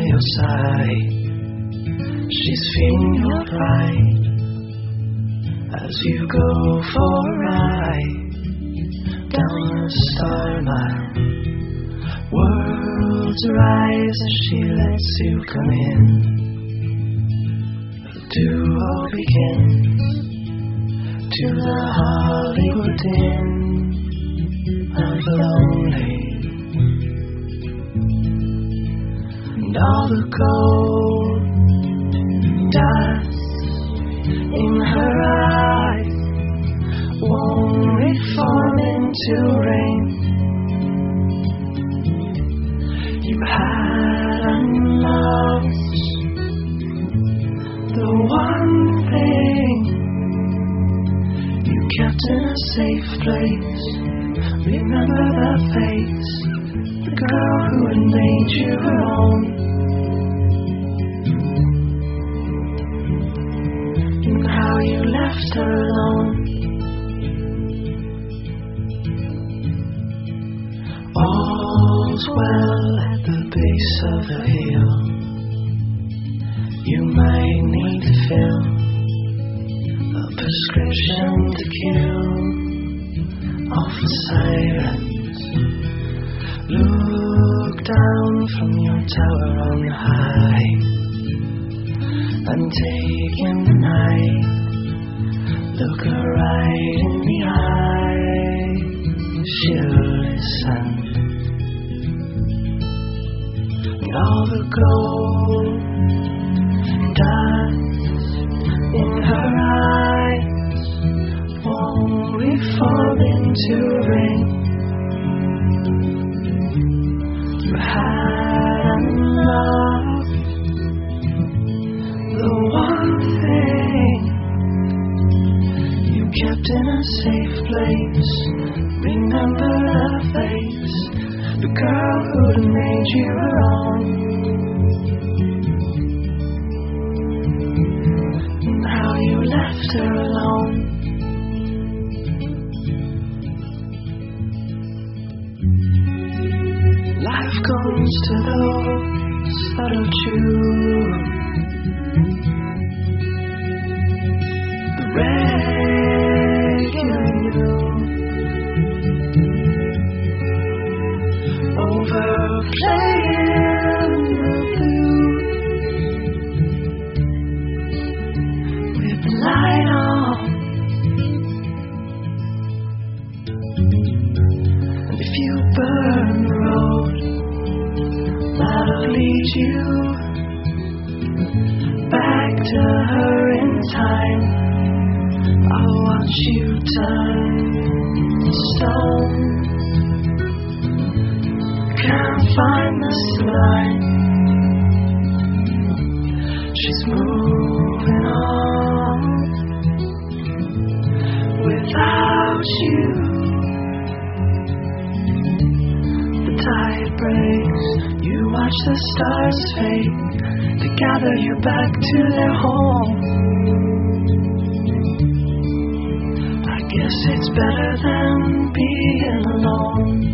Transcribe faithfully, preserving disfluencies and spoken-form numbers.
your side. She's feeling your pride as you go for a ride down the star mile. Worlds rise as she lets you come in. The duo begins to the Hollywood Inn of the lonely, and all the gold dust in her eyes won't reform into rain. You had unlost the one thing you kept in a safe place. Remember the face, the girl who had made you her own, and how you left her alone. All's well at the base of the hill. You might need to fill a prescription to kill off the silence. Look down from your tower on high and take in the night. Look her right in the eye. She'll listen. All the gold dust in her eyes won't reform into rain. You had enough, the one thing you kept in a safe place. Remember the face, the girl who had made you her own, and how you left her alone. Life comes to those that'll choose the regular you over playing the blues with the light on. And if you burn the road that'll lead you back to her in time, I'll watch you turn to stone. Can't find the line. She's moving on without you. The tide breaks. You watch the stars fade. They gather you back to their home. I guess it's better than being alone.